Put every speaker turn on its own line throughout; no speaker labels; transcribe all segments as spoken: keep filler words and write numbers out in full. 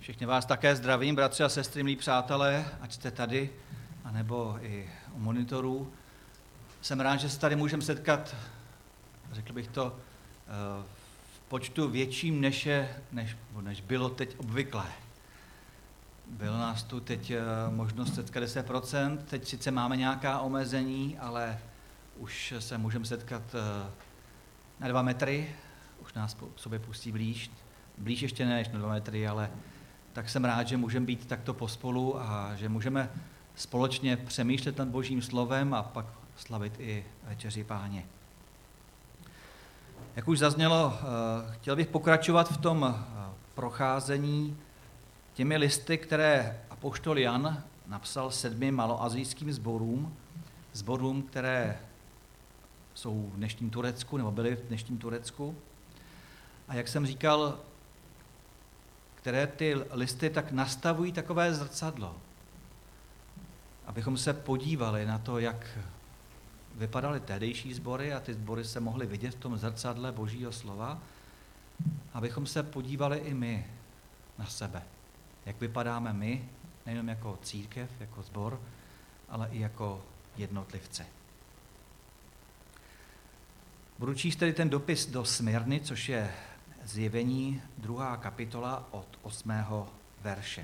Všechny vás také zdravím, bratři a sestry, milí přátelé, ať jste tady, anebo i u monitorů. Jsem rád, že se tady můžeme setkat, řekl bych to, v počtu větším, než, je, než, než bylo teď obvyklé. Bylo nás tu teď možnost setkat deset procent, teď sice máme nějaká omezení, ale už se můžeme setkat na dva metry, už nás po sobě pustí blíž, blíž ještě ne než na dva metry, ale tak jsem rád, že můžeme být takto pospolu a že můžeme společně přemýšlet nad Božím slovem a pak slavit i večeři Páně. Jak už zaznělo, chtěl bych pokračovat v tom procházení těmi listy, které apoštol Jan napsal sedmi maloasijským sborům, sborům, které jsou v dnešním Turecku, nebo byly v dnešním Turecku. A jak jsem říkal, které ty listy tak nastavují takové zrcadlo, abychom se podívali na to, jak vypadaly tehdejší sbory a ty sbory se mohly vidět v tom zrcadle Božího slova, abychom se podívali i my na sebe, jak vypadáme my, nejenom jako církev, jako sbor, ale i jako jednotlivci. Budu číst tedy ten dopis do Smyrny, což je Zjevení druhá kapitola od osmého verše.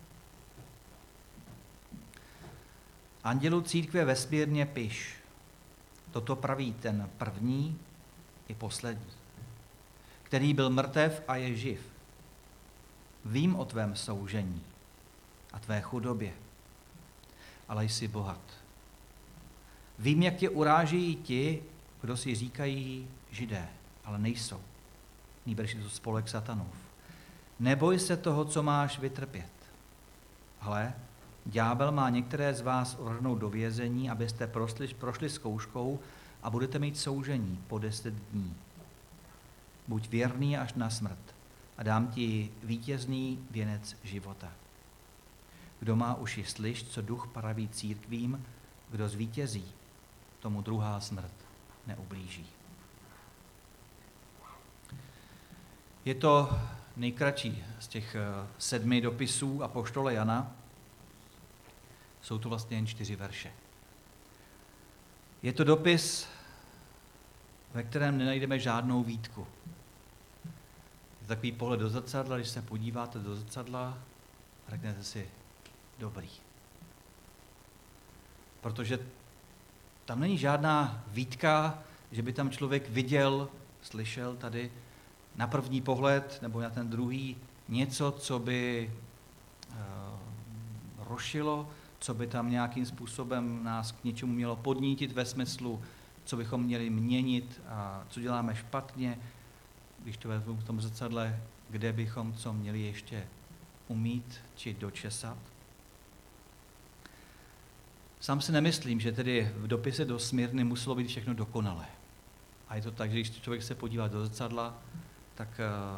Andělu církve ve Smyrně piš, toto praví ten první i poslední, který byl mrtev a je živ. Vím o tvém soužení a tvé chudobě, ale jsi bohat. Vím, jak tě urážejí ti, kdo si říkají Židé, ale nejsou. Nýbrž je to spolek satanův. Neboj se toho, co máš vytrpět. Hle, ďábel má některé z vás uvrhnout do vězení, abyste prošli, prošli zkouškou a budete mít soužení po deset dní. Buď věrný až na smrt a dám ti vítězný věnec života. Kdo má uši, slyš, co duch praví církvím, kdo zvítězí, tomu druhá smrt neublíží. Je to nejkratší z těch sedmi dopisů apoštola Jana. Jsou to vlastně jen čtyři verše. Je to dopis, ve kterém nenajdeme žádnou výtku. Je takový pohled do zrcadla, když se podíváte do zrcadla, řeknete si dobrý. Protože tam není žádná výtka, že by tam člověk viděl, slyšel tady na první pohled nebo na ten druhý něco, co by uh, rušilo, co by tam nějakým způsobem nás k něčemu mělo podnítit ve smyslu, co bychom měli měnit a co děláme špatně, když to vezmu v tom zrcadle, kde bychom co měli ještě umít či dočesat. Sám si nemyslím, že tedy v dopise do Smyrny muselo být všechno dokonalé. A je to tak, že když člověk se podívá do zrcadla, tak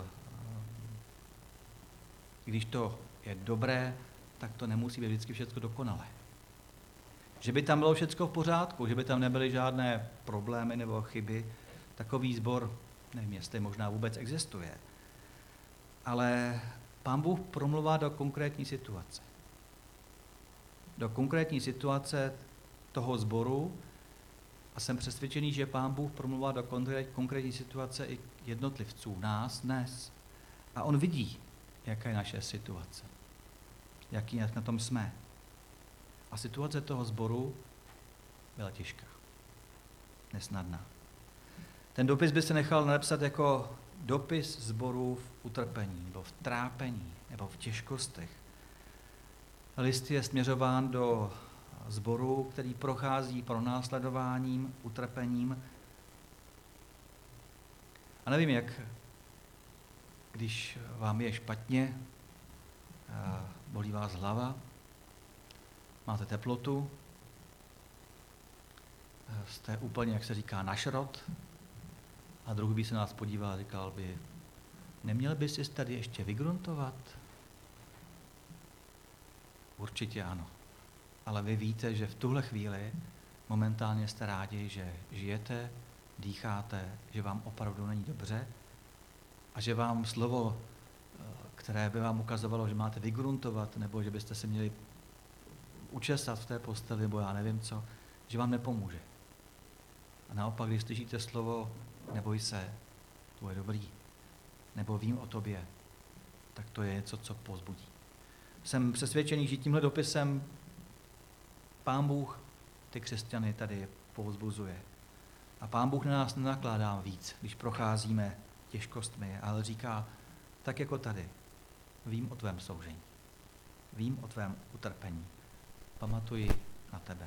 když to je dobré, tak to nemusí být vždycky všechno dokonalé. Že by tam bylo všechno v pořádku, že by tam nebyly žádné problémy nebo chyby, takový sbor, nevím, jestli možná vůbec existuje. Ale Pán Bůh promluvá do konkrétní situace. Do konkrétní situace toho sboru a jsem přesvědčený, že Pán Bůh promluvá do konkrétní situace i jednotlivců, nás dnes. A on vidí, jaká je naše situace, jaký na tom jsme. A situace toho sboru byla těžká, nesnadná. Ten dopis by se nechal napsat jako dopis sboru v utrpení, nebo v trápení, nebo v těžkostech. List je směřován do sboru, který prochází pronásledováním, utrpením. A nevím, jak, když vám je špatně, bolí vás hlava, máte teplotu, jste úplně, jak se říká, na šrot, a druhý by se nás podíval a říkal by, neměl bys si tady ještě vygruntovat? Určitě ano. Ale vy víte, že v tuhle chvíli momentálně jste rádi, že žijete, dýcháte, že vám opravdu není dobře a že vám slovo které by vám ukazovalo, že máte vygruntovat, nebo že byste se měli učesat v té posteli, nebo já nevím co, že vám nepomůže. A naopak, když slyšíte slovo neboj se, to je dobrý, nebo vím o tobě, tak to je něco, co povzbudí. Jsem přesvědčený, že tímhle dopisem Pán Bůh ty křesťany tady povzbuzuje. A Pán Bůh na nás nenakládá víc, když procházíme těžkostmi, ale říká, tak jako tady, vím o tvém soužení, vím o tvém utrpení, pamatuji na tebe.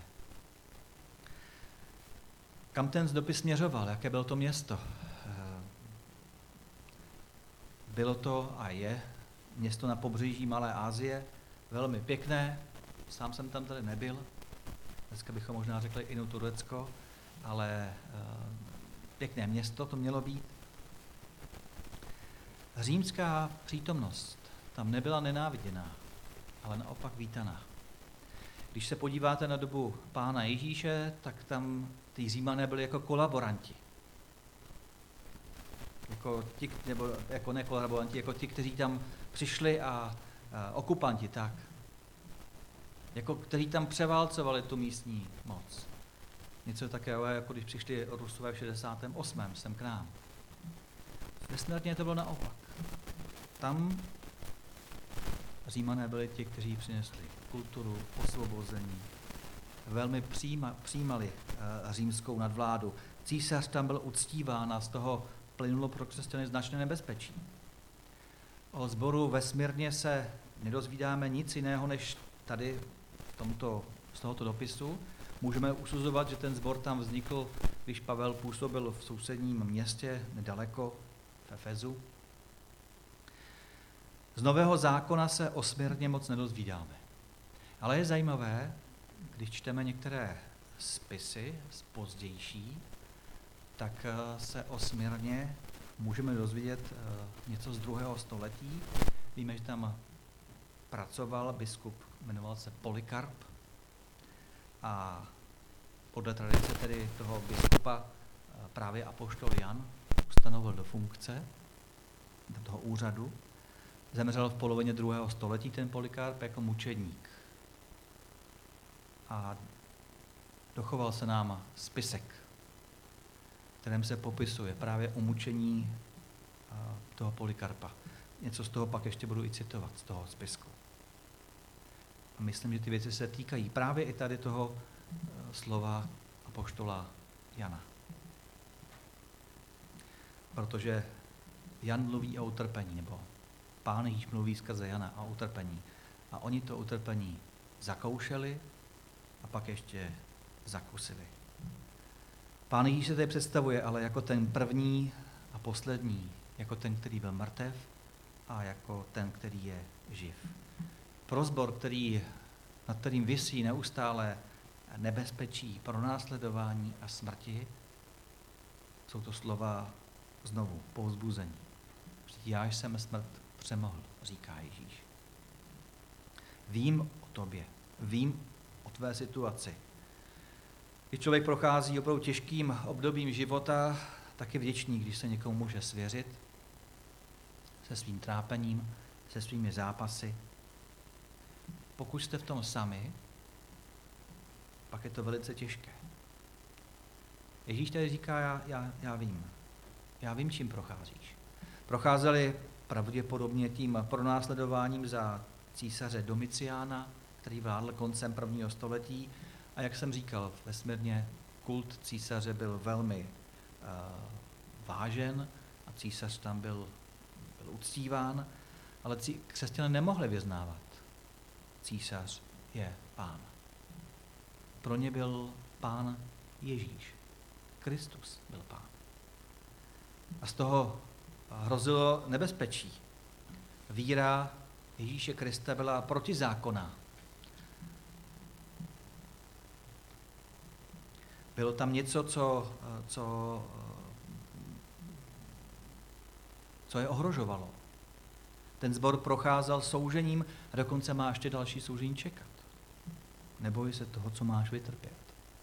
Kam ten dopis směřoval, jaké bylo to město? Bylo to a je město na pobřeží Malé Asie, velmi pěkné, sám jsem tam tady nebyl, dneska bychom možná řekli inu Turecko, ale pěkné město to mělo být. Římská přítomnost tam nebyla nenáviděná, ale naopak vítaná. Když se podíváte na dobu Pána Ježíše, tak tam ty Římané byli jako kolaboranti. Jako ti, nebo jako ne kolaboranti, jako ti, kteří tam přišli a, a okupanti, tak. Jako kteří tam převálcovali tu místní moc. Něco takového, jako když přišli Rusové v šedesátém osmém sem k nám. Nesmírně to bylo naopak. Tam Římané byli ti, kteří přinesli kulturu, osvobození, velmi přijíma, přijímali uh, římskou nadvládu. Císař tam byl uctíván a z toho plynulo pro křesťany značné nebezpečí. O sboru vesmírně se nedozvídáme nic jiného, než tady v tomto, z tohoto dopisu. Můžeme usuzovat, že ten sbor tam vznikl, když Pavel působil v sousedním městě nedaleko v Efezu. Z Nového zákona se o smírně moc nedozvídáme. Ale je zajímavé, když čteme některé spisy z pozdější, tak se o smírně můžeme dozvědět něco z druhého století. Víme, že tam pracoval biskup, jmenoval se Polykarp a podle tradice tedy toho biskupa právě apoštol Jan ustanovil do funkce, do toho úřadu. Zemřel v polovině druhého století ten Polykarp jako mučedník. A dochoval se nám spisek, v kterém se popisuje právě o mučení toho Polykarpa. Něco z toho pak ještě budu i citovat, z toho spisku. A myslím, že ty věci se týkají právě i tady toho slova apoštola Jana. Protože Jan mluví o utrpení, nebo Pán Ježíš mluví skrze Jana o utrpení. A oni to utrpení zakoušeli a pak ještě zakusili. Pán Ježíš se tady představuje ale jako ten první a poslední, jako ten, který byl mrtev a jako ten, který je živ. Pro sbor, který, nad kterým visí neustále nebezpečí, pronásledování a smrti, jsou to slova znovu povzbuzení. Já jsem smrt přemohl, říká Ježíš. Vím o tobě, vím o tvé situaci. Když člověk prochází opravdu těžkým obdobím života, tak je vděčný, když se někomu může svěřit se svým trápením, se svými zápasy. Pokud jste v tom sami, pak je to velice těžké. Ježíš tady říká, já, já, já vím. Já vím, čím procházíš. Procházeli pravděpodobně tím pronásledováním za císaře Domiciána, který vládl koncem prvního století. A jak jsem říkal, vesmírně kult císaře byl velmi uh, vážen a císař tam byl, byl uctíván, ale cí, křesťané nemohli vyznávat. Císař je pán. Pro ně byl pán Ježíš. Kristus byl pán. A z toho hrozilo nebezpečí. Víra Ježíše Krista byla protizákonná. Bylo tam něco, co, co, co je ohrožovalo. Ten sbor procházel soužením a dokonce má ještě další soužení čekat. Neboj se toho, co máš vytrpět.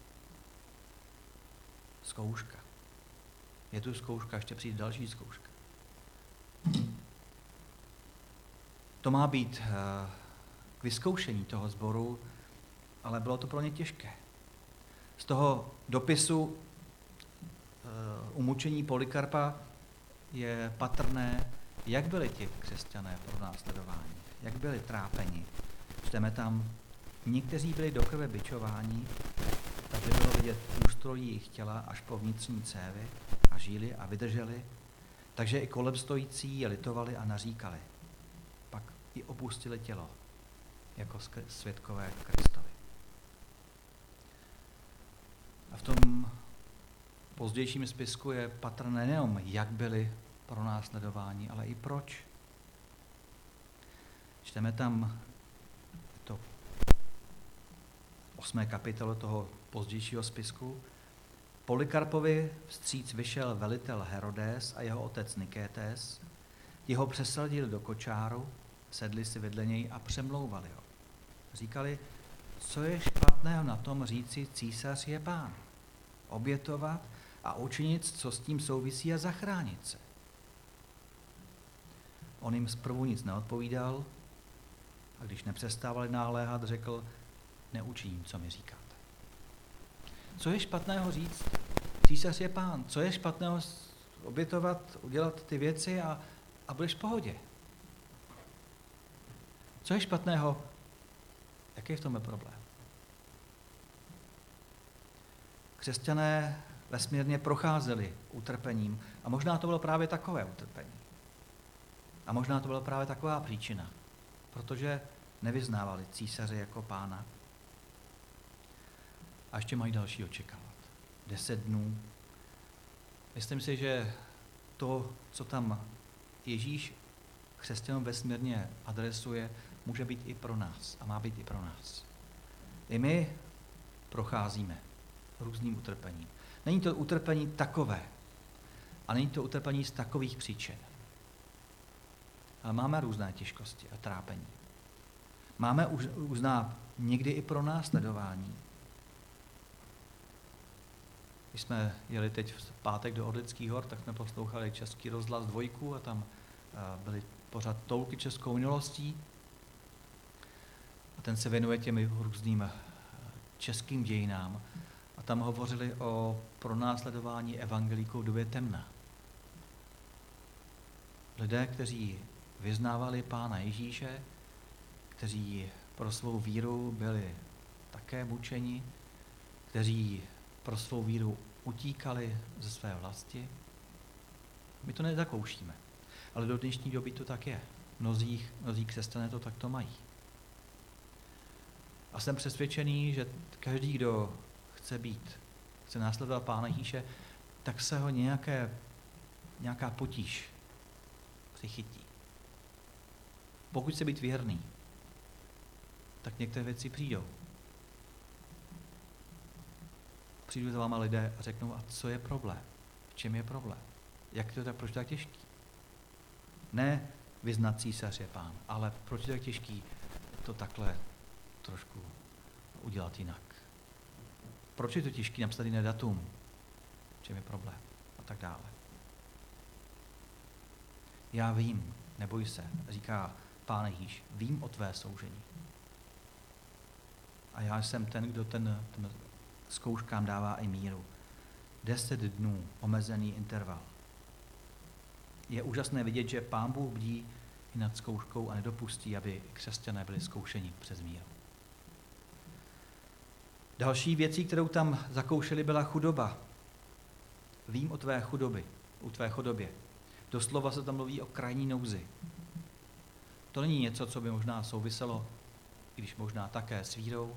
Zkouška. Je tu zkouška, ještě přijde další zkouška. To má být k vyzkoušení toho sboru, ale bylo to pro ně těžké. Z toho dopisu umučení Polykarpa je patrné, jak byli ti křesťané pronásledováni, jak byli trápeni. Čteme tam, někteří byli do krve bičováni, takže bylo vidět ústrojí jejich těla až po vnitřní cévy a žili a vydrželi, takže i kolem stojící je litovali a naříkali. Pak i opustili tělo, jako svědkové Kristovi. A v tom pozdějším spisku je patrné nejenom, jak byli pronásledováni, ale i proč. Čteme tam to osmé kapitolu toho pozdějšího spisku. Polykarpovi vstříc vyšel velitel Herodes a jeho otec Nikétes. Ti ho přesadili do kočáru, sedli si vedle něj a přemlouvali ho. Říkali, co je špatného na tom říci, císař je pán. Obětovat a učinit, co s tím souvisí a zachránit se. On jim zprvu nic neodpovídal a když nepřestávali náléhat, řekl, neučiním, co mi říkáte. Co je špatného říct? Císař je pán. Co je špatného obětovat, udělat ty věci a, a budeš v pohodě? Co je špatného? Jaký je v tom problém? Křesťané vesmírně procházeli utrpením a možná to bylo právě takové utrpení. A možná to byla právě taková příčina, protože nevyznávali císaře jako pána. A ještě mají další očekávat. Deset dnů. Myslím si, že to, co tam Ježíš křesťanům vesmírně adresuje, může být i pro nás a má být i pro nás. I my procházíme různým utrpením. Není to utrpení takové a není to utrpení z takových příčin. Ale máme různé těžkosti a trápení. Máme uzná někdy i pro následování. Když jsme jeli teď v pátek do Orlických hor, tak jsme poslouchali Český rozhlas dvojku a tam byly pořád toulky českou minulostí. A ten se věnuje těm různým českým dějinám. A tam hovořili o pronásledování evangelíků v době temna. Lidé, kteří vyznávali Pána Ježíše, kteří pro svou víru byli také mučeni, kteří pro svou víru utíkali ze své vlasti. My to nezakoušíme, ale do dnešní doby to tak je. Mnozí, mnozí křesťané to takto mají. A jsem přesvědčený, že každý, kdo chce být, chce následovat Pána Ježíše, tak se ho nějaké, nějaká potíž přichytí. Pokud chce být věrný, tak některé věci přijdou. Přijdu za váma lidé a řeknou, a co je problém? V čem je problém? Jak to tak, proč to tak těžký? Ne vyznat císař je pán, ale proč je to tak těžký to takhle trošku udělat jinak? Proč je to těžký napsat jiné datum? V čem je problém? A tak dále. Já vím, neboj se, říká Pán Ježíš, vím o tvé soužení. A já jsem ten, kdo ten, ten zkouškám dává i míru. Deset dnů, omezený interval. Je úžasné vidět, že Pán Bůh bdí i nad zkouškou a nedopustí, aby křesťané byli zkoušeni přes míru. Další věcí, kterou tam zakoušeli, byla chudoba. Vím o tvé chudoby, o tvé chudobě. Doslova se tam mluví o krajní nouzi. To není něco, co by možná souviselo, i když možná také s vírou.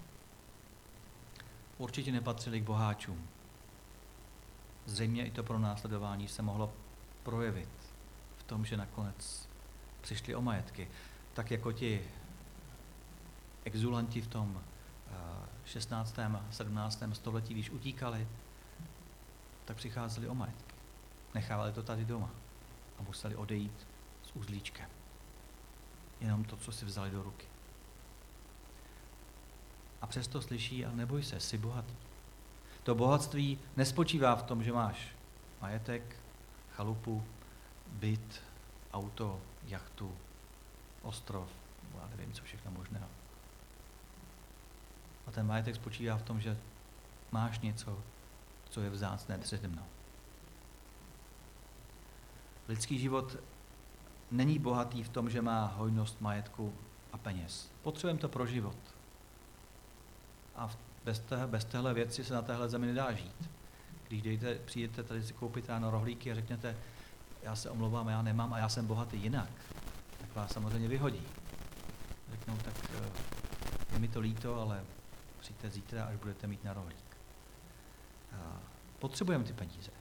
Určitě nepatřili k boháčům. Zřejmě i to pronásledování se mohlo projevit v tom, že nakonec přišli o majetky. Tak jako ti exulanti v tom šestnáctém a sedmnáctém století, když utíkali, tak přicházeli o majetky. Nechávali to tady doma a museli odejít s uzlíčkem. Jenom to, co si vzali do ruky. A přesto slyší, ale neboj se, jsi bohatý. To bohatství nespočívá v tom, že máš majetek, chalupu, byt, auto, jachtu, ostrov, já nevím, co všechno možného. A ten majetek spočívá v tom, že máš něco, co je vzácné přede mnou. Lidský život není bohatý v tom, že má hojnost majetku a peněz. Potřebujeme to pro život. A bez, té, bez téhle věci se na téhle zemi nedá žít. Když dejte, přijdete tady si koupit ráno rohlíky a řeknete, já se omlouvám, já nemám a já jsem bohatý jinak, tak vás samozřejmě vyhodí. Řeknou, tak je mi to líto, ale přijďte zítra, až budete mít na rohlík. Potřebujeme ty peníze.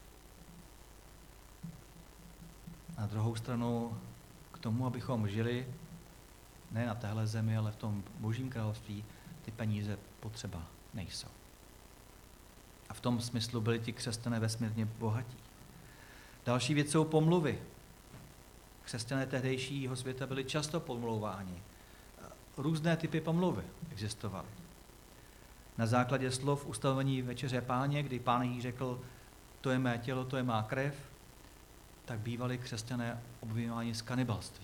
Na druhou stranu k tomu, abychom žili ne na téhle zemi, ale v tom Božím království, ty peníze potřeba nejsou. A v tom smyslu byli ti křesťané vesmírně bohatí. Další věc jsou pomluvy. Křesťané tehdejšího světa byli často pomlouváni. Různé typy pomluvy existovaly. Na základě slov ustavení večeře Páně, kdy Pán jí řekl, to je mé tělo, to je má krev, tak bývali křesťané obviňováni z kanibalství.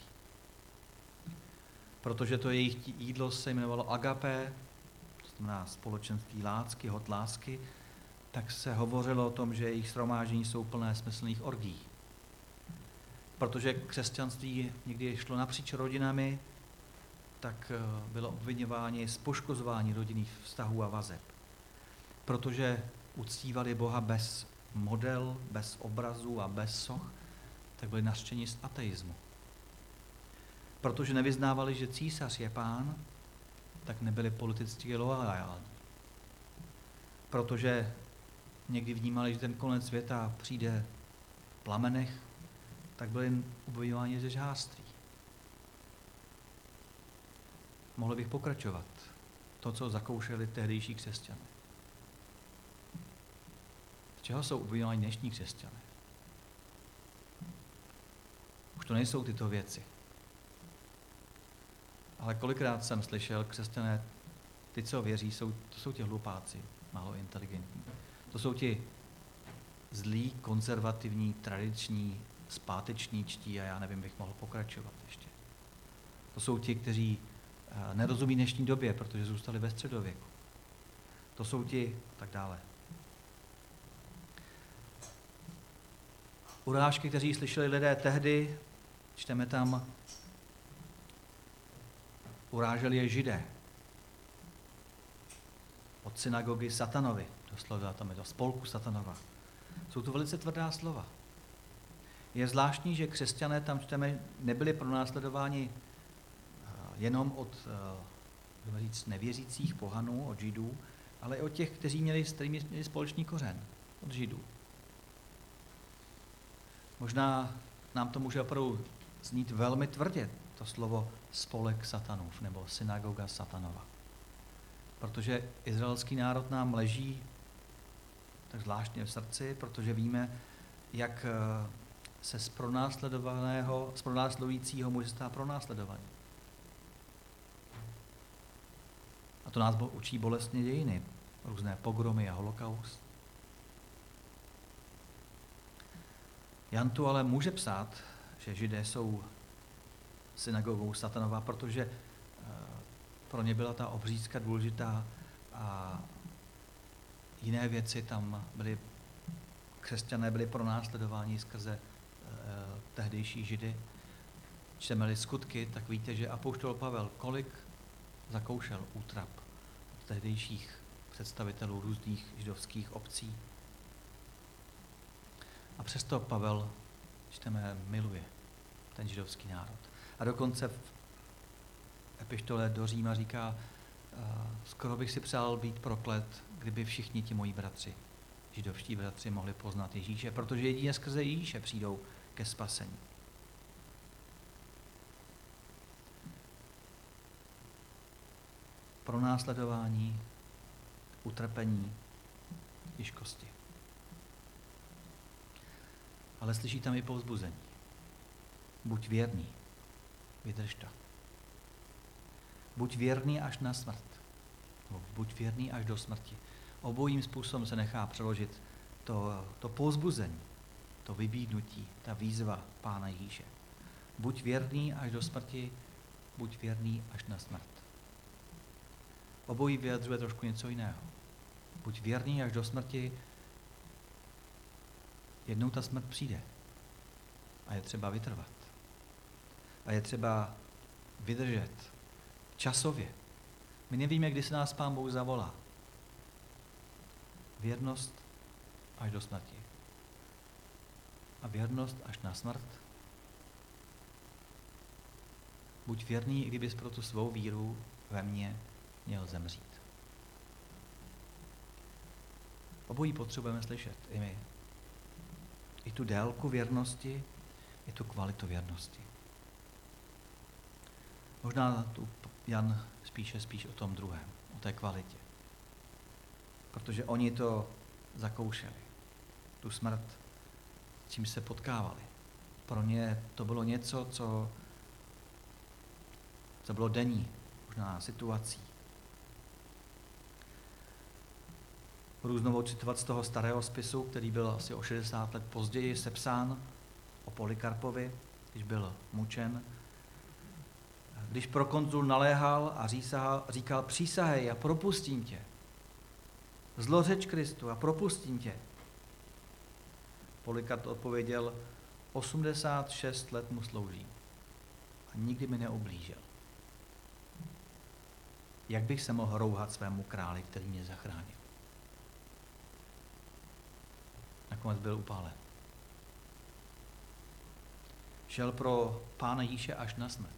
Protože to jejich jídlo se jmenovalo agape, to znamená společenství lásky, hod lásky, tak se hovořilo o tom, že jejich shromáždění jsou plné smyslných orgií. Protože křesťanství někdy šlo napříč rodinami, tak bylo obviňováni z poškozování rodinných vztahů a vazeb. Protože uctívali Boha bez model, bez obrazů a bez soch, tak byli nařčeni z ateismu. Protože nevyznávali, že císař je Pán, tak nebyli politicky loajální. Protože někdy vnímali, že ten konec světa přijde v plamenech, tak byli obviňováni ze žhářství. Mohli bych pokračovat. To, co zakoušeli tehdejší křesťané. Z čeho jsou obviňováni dnešní křesťané? Už to nejsou tyto věci. Ale kolikrát jsem slyšel, křesťané, ty, co věří, jsou, to jsou ti hlupáci, málo inteligentní. To jsou ti zlí, konzervativní, tradiční, zpáteční čtí a já nevím, bych mohl pokračovat ještě. To jsou ti, kteří nerozumí dnešní době, protože zůstali ve středověku. To jsou ti, tak dále. Urážky, kteří slyšeli lidé tehdy, čteme tam, uráželi je Židé. Od synagogy Satanovi, doslova tam je to spolku Satanova. Jsou to velice tvrdá slova. Je zvláštní, že křesťané, tam čteme, nebyli pronásledováni jenom od uh, říct, nevěřících pohanů, od Židů, ale i od těch, kteří měli, s kterými měli společný kořen, od Židů. Možná nám to může opravdu znít velmi tvrdě, to slovo spolek satanův nebo synagoga Satanova. Protože izraelský národ nám leží tak zvláštně v srdci, protože víme, jak se z pronásledovaného, z pronásledujícího může stát pronásledovaný. A to nás učí bolestně dějiny, různé pogromy a holokaust. Jan tu ale může psát, že Židé jsou synagogou Satanova, protože pro ně byla ta obřízka důležitá a jiné věci tam byly, křesťané byli pronásledováni skrze eh, tehdejší Židy. Čteme-li skutky, tak víte, že apoštol Pavel kolik zakoušel útrap od tehdejších představitelů různých židovských obcí. A přesto Pavel, čteme, miluje ten židovský národ. A dokonce v epištole do Říma říká, skoro bych si přál být proklet, kdyby všichni ti moji bratři, židovští bratři, mohli poznat Ježíše, protože jedině skrze Ježíše přijdou ke spasení. Pronásledování, utrpení, těžkosti. Ale slyší tam i povzbuzení. Buď věrný, vydrž to. Buď věrný až na smrt. Buď věrný až do smrti. Obojím způsobem se nechá přeložit to, to povzbuzení, to vybídnutí, ta výzva Pána Ježíše. Buď věrný až do smrti buď věrný až na smrt. Obojí vyjadřuje trošku něco jiného. Buď věrný až do smrti, jednou ta smrt přijde. A je třeba vytrvat. A je třeba vydržet časově. My nevíme, kdy se nás Pán Bůh zavolá. Věrnost až do smrti. A věrnost až na smrt. Buď věrný, i kdybys pro tu svou víru ve mně měl zemřít. Obojí potřebujeme slyšet, i my. I tu délku věrnosti, i tu kvalitu věrnosti. Možná tu Jan spíše spíš o tom druhém, o té kvalitě. Protože oni to zakoušeli. Tu smrt, s čím se potkávali. Pro ně to bylo něco, co, co bylo denní, možná situací. Budu znovu citovat z toho starého spisu, který byl asi o šedesát let později sepsán o Polikarpovi, když byl mučen. Když prokonzul naléhal a řísahal, říkal, přísahej a propustím tě. Zlořeč Kristu a propustím tě. Polikart odpověděl, osmdesát šest let mu sloužím a nikdy mi neublížil. Jak bych se mohl rouhat svému králi, který mě zachránil? Nakonec byl upálen. Šel pro Pána Ježíše až na smrt.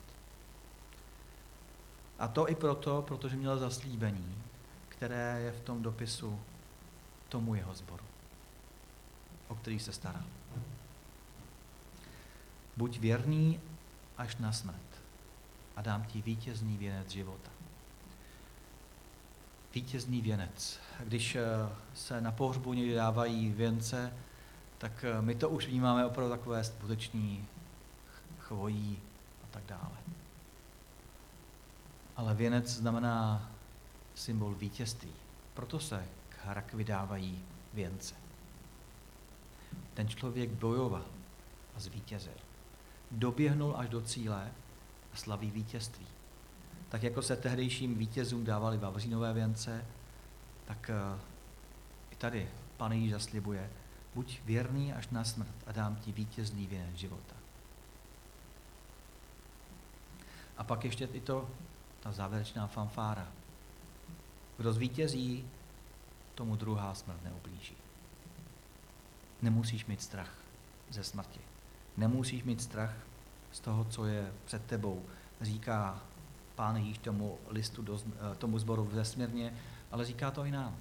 A to i proto, protože měl zaslíbení, které je v tom dopisu tomu jeho sboru, o který se staral. Buď věrný až na smrt a dám ti vítězný věnec života. Vítězný věnec. Když se na pohřbu někdy dávají věnce, tak my to už vnímáme opravdu takové skuteční chvojí a tak dále. Ale věnec znamená symbol vítězství. Proto se k rakvi dávají věnce. Ten člověk bojoval a zvítězil. Doběhnul až do cíle a slaví vítězství. Tak jako se tehdejším vítězům dávali vavřínové věnce, tak i tady Pán Ježíš zaslibuje, buď věrný až na smrt a dám ti vítězný věnec života. A pak ještě i to, ta závěrečná fanfára. Kdo zvítězí, tomu druhá smrt neublíží. Nemusíš mít strach ze smrti. Nemusíš mít strach z toho, co je před tebou. Říká Pán Ježíš tomu listu, do, tomu sboru vesmírně, ale říká to i nám.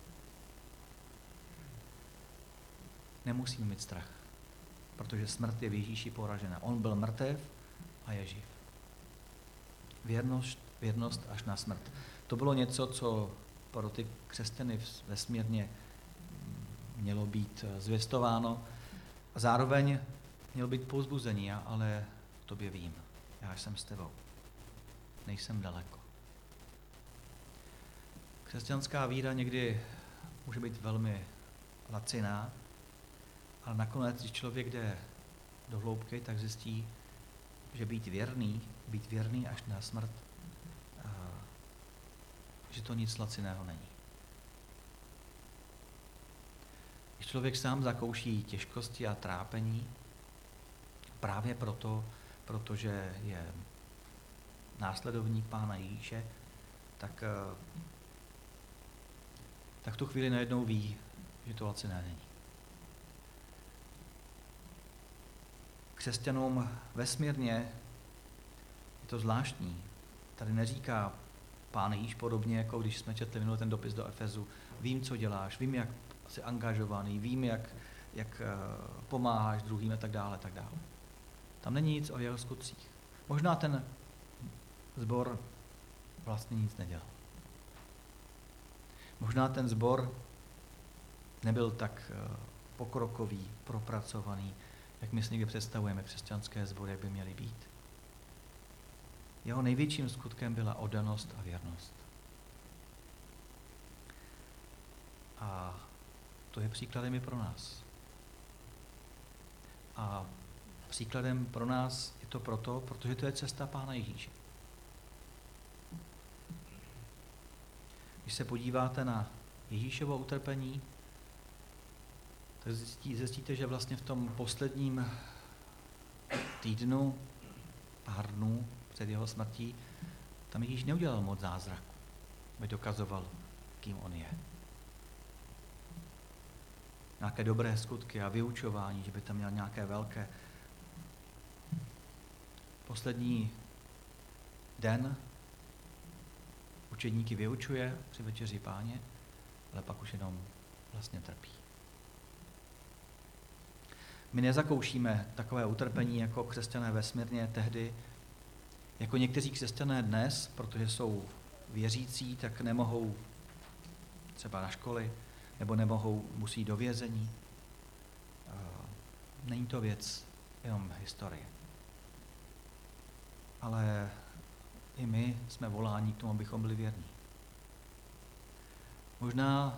Nemusíme mít strach, protože smrt je v Ježíši poražena. On byl mrtev a je živ. Věrnost, věrnost až na smrt. To bylo něco, co pro ty křesťany vesmírně mělo být zvěstováno a zároveň mělo být povzbuzení, ale tobě vím, já jsem s tebou, nejsem daleko. Křesťanská víra někdy může být velmi laciná, ale nakonec, když člověk jde do hloubky, tak zjistí, že být věrný, být věrný až na smrt, že to nic laciného není. Když člověk sám zakouší těžkosti a trápení, právě proto, protože je následovník Pána Ježíše, tak, tak tu chvíli najednou ví, že to laciné není. Křesťanům vesmírně je to zvláštní. Tady neříká Pán Ježíš podobně, jako když jsme četli minulý ten dopis do Efezu. Vím, co děláš, vím, jak jsi angažovaný, vím, jak, jak pomáháš druhým a tak dále, tak dále. Tam není nic o jeho skutcích. Možná ten sbor vlastně nic nedělal. Možná ten sbor nebyl tak pokrokový, propracovaný, jak my si někdy představujeme křesťanské sbory, jak by měly být. Jeho největším skutkem byla oddanost a věrnost. A to je příkladem i pro nás. A příkladem pro nás je to proto, protože to je cesta Pána Ježíše. Když se podíváte na Ježíšovo utrpení, tak zjistíte, že vlastně v tom posledním týdnu, pár dnů před jeho smrtí, tam Ježíš neudělal moc zázraků, aby dokazoval, kým on je. Nějaké dobré skutky a vyučování, že by tam měl nějaké velké. Poslední den učedníky vyučuje při večeři Páně, ale pak už jenom vlastně trpí. My nezakoušíme takové utrpení jako křesťané ve Smyrně tehdy, jako někteří křesťané dnes, protože jsou věřící, tak nemohou třeba na školy, nebo nemohou, musí do vězení. Není to věc jenom historie. Ale i my jsme voláni k tomu, abychom byli věrní. Možná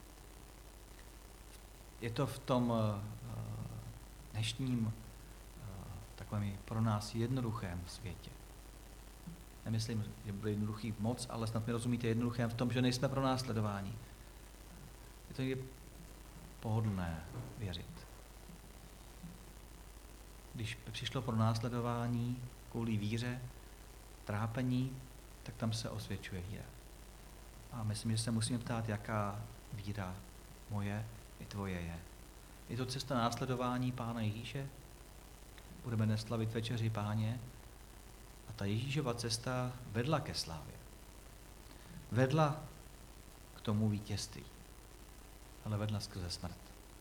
je to v tom dnešním takovém pro nás jednoduchém světě. Nemyslím, že byl jednoduchý moc, ale snad mi rozumíte jednoduchém v tom, že nejsme pro následování. Je to někdy pohodlné věřit. Když přišlo pro následování kvůli víře, trápení, tak tam se osvědčuje víra. A myslím, že se musíme ptát, jaká víra moje i tvoje je. Je to cesta následování Pána Ježíše? Budeme dnes slavit večeři Páně a ta Ježíšova cesta vedla ke slávě. Vedla k tomu vítězství, ale vedla skrze smrt.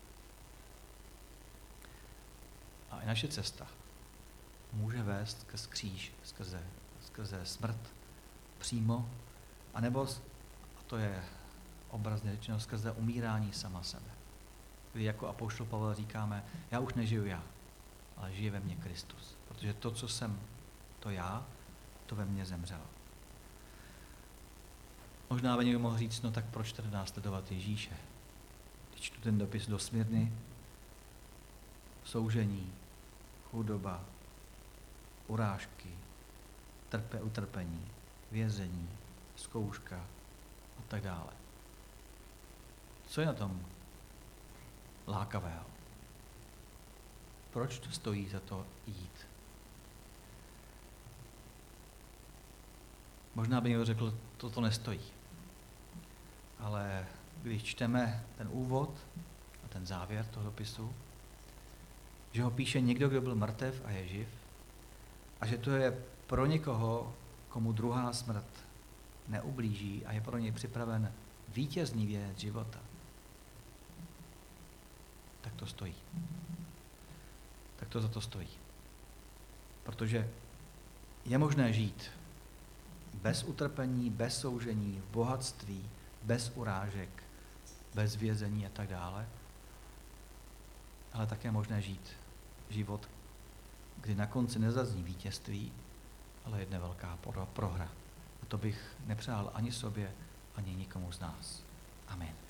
A i naše cesta může vést ke kříž, skrze, skrze smrt přímo, anebo, a to je obrazně řečeno, skrze umírání sama sebe. Kdy jako apoštol Pavel říkáme, já už nežiju já, ale žije ve mně Kristus. Protože to, co jsem, to já, to ve mně zemřelo. Možná by někdo mohl říct, no tak proč tedy následovat Ježíše? Když čtu ten dopis do Smyrny, soužení, chudoba, urážky, trpe, utrpení, vězení, zkouška a tak dále. Co je na tom lákavého? Proč to stojí za to jít? Možná by někdo řekl, toto nestojí. Ale když čteme ten úvod a ten závěr toho dopisu, že ho píše někdo, kdo byl mrtev a je živ, a že to je pro někoho, komu druhá smrt neublíží a je pro něj připraven vítězný věc života, tak to stojí. Tak to za to stojí. Protože je možné žít bez utrpení, bez soužení, v bohatství, bez urážek, bez vězení a tak dále, ale také je možné žít život, kdy na konci nezazní vítězství, ale jedna velká prohra. A to bych nepřál ani sobě, ani nikomu z nás. Amen.